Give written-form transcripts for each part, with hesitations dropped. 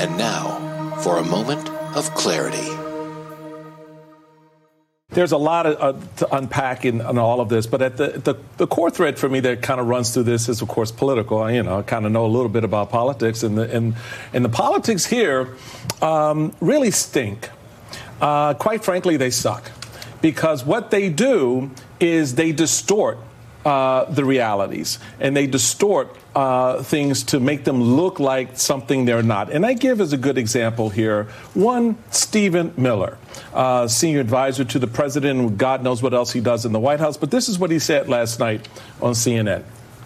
And now, for a moment of clarity. There's a lot to unpack in all of this, but at the core thread for me that kind of runs through this is, of course, political. I kind of know a little bit about politics, and the politics here really stink. Quite frankly, they suck, because what they do is they distort the realities, and they distort things to make them look like something they're not. And I give as a good example here one Stephen Miller, senior advisor to the president, and God knows what else he does in the White House. But this is what he said last night on CNN.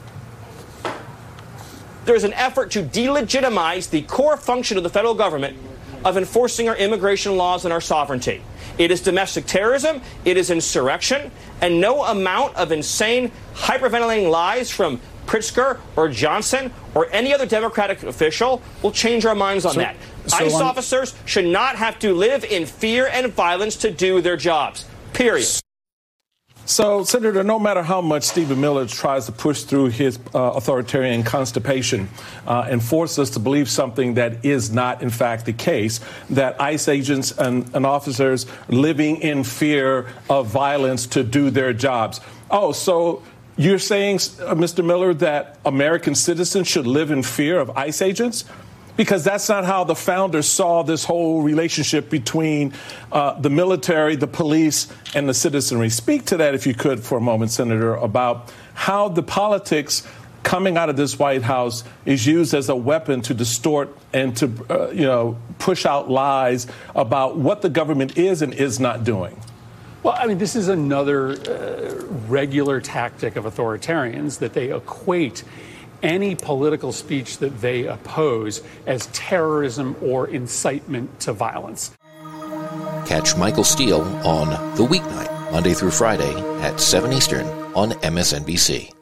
There is an effort to delegitimize the core function of the federal government of enforcing our immigration laws and our sovereignty. It is domestic terrorism, it is insurrection, and no amount of insane, hyperventilating lies from Pritzker or Johnson or any other Democratic official will change our minds on that. ICE officers should not have to live in fear and violence to do their jobs, period. So, Senator, no matter how much Stephen Miller tries to push through his authoritarian constipation and force us to believe something that is not, in fact, the case, that ICE agents and officers living in fear of violence to do their jobs. Oh, so you're saying, Mr. Miller, that American citizens should live in fear of ICE agents? Because that's not how the founders saw this whole relationship between the military, the police, and the citizenry. Speak to that, if you could, for a moment, Senator, about how the politics coming out of this White House is used as a weapon to distort and to, push out lies about what the government is and is not doing. Well, I mean, this is another regular tactic of authoritarians, that they equate any political speech that they oppose as terrorism or incitement to violence. Catch Michael Steele on The Weeknight, Monday through Friday at 7 Eastern on MSNBC.